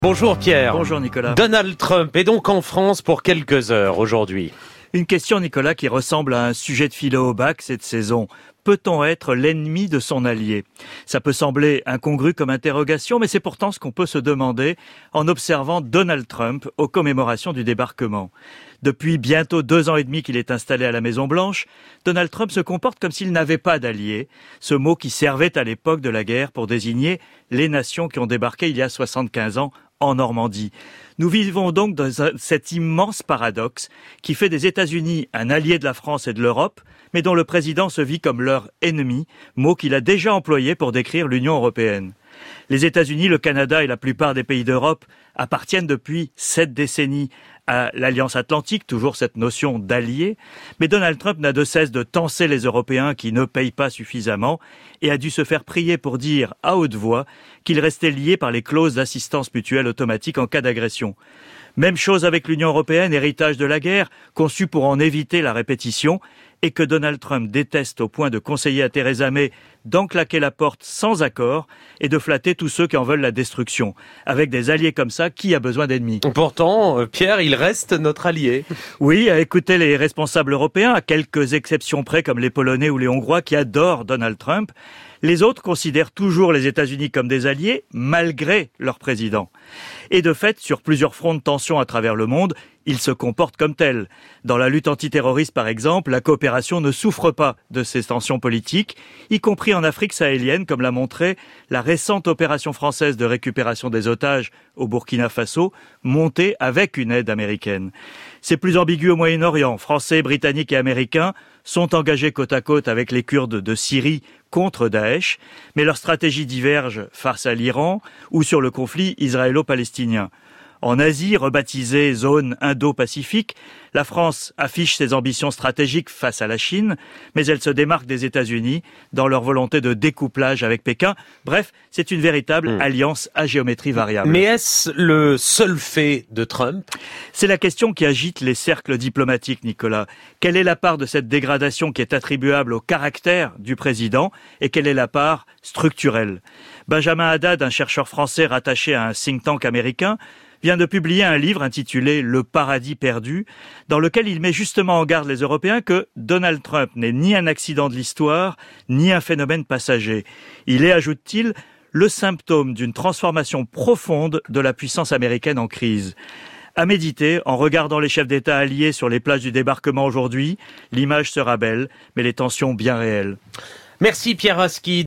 Bonjour Pierre. Bonjour Nicolas. Donald Trump est donc en France pour quelques heures aujourd'hui. Une question Nicolas qui ressemble à un sujet de philo au bac cette saison. Peut-on être l'ennemi de son allié ? Ça peut sembler incongru comme interrogation, mais c'est pourtant ce qu'on peut se demander en observant Donald Trump aux commémorations du débarquement. Depuis bientôt 2 ans et demi qu'il est installé à la Maison-Blanche, Donald Trump se comporte comme s'il n'avait pas d'alliés, ce mot qui servait à l'époque de la guerre pour désigner les nations qui ont débarqué il y a 75 ans en Normandie. Nous vivons donc dans cet immense paradoxe qui fait des États-Unis un allié de la France et de l'Europe, mais dont le président se vit comme leur ennemi, mot qu'il a déjà employé pour décrire l'Union européenne. Les États-Unis, le Canada et la plupart des pays d'Europe appartiennent depuis 7 décennies à l'Alliance Atlantique, toujours cette notion d'allié, mais Donald Trump n'a de cesse de tancer les Européens qui ne payent pas suffisamment et a dû se faire prier pour dire à haute voix qu'il restait lié par les clauses d'assistance mutuelle automatique en cas d'agression. Même chose avec l'Union européenne, héritage de la guerre, conçue pour en éviter la répétition, et que Donald Trump déteste au point de conseiller à Theresa May d'enclaquer la porte sans accord et de flatter tous ceux qui en veulent la destruction. Avec des alliés comme ça, qui a besoin d'ennemis ? Pourtant, Pierre, il reste notre allié. Oui, à écouter les responsables européens, à quelques exceptions près comme les Polonais ou les Hongrois qui adorent Donald Trump, les autres considèrent toujours les États-Unis comme des alliés, malgré leur président. Et de fait, sur plusieurs fronts de tension à travers le monde, ils se comportent comme tels. Dans la lutte antiterroriste, par exemple, la coopération ne souffre pas de ces tensions politiques, y compris en Afrique sahélienne, comme l'a montré la récente opération française de récupération des otages au Burkina Faso, montée avec une aide américaine. C'est plus ambigu au Moyen-Orient. Français, Britanniques et Américains sont engagés côte à côte avec les Kurdes de Syrie contre Daesh, mais leurs stratégies divergent face à l'Iran ou sur le conflit israélo-palestinien. En Asie, rebaptisée zone Indo-Pacifique, la France affiche ses ambitions stratégiques face à la Chine, mais elle se démarque des États-Unis dans leur volonté de découplage avec Pékin. Bref, c'est une véritable alliance à géométrie variable. Mais est-ce le seul fait de Trump ? C'est la question qui agite les cercles diplomatiques, Nicolas. Quelle est la part de cette dégradation qui est attribuable au caractère du président et quelle est la part structurelle ? Benjamin Haddad, un chercheur français rattaché à un think tank américain, vient de publier un livre intitulé « Le paradis perdu », dans lequel il met justement en garde les Européens que Donald Trump n'est ni un accident de l'histoire, ni un phénomène passager. Il est, ajoute-t-il, le symptôme d'une transformation profonde de la puissance américaine en crise. À méditer, en regardant les chefs d'État alliés sur les plages du débarquement aujourd'hui, l'image sera belle, mais les tensions bien réelles. Merci Pierre Rasky.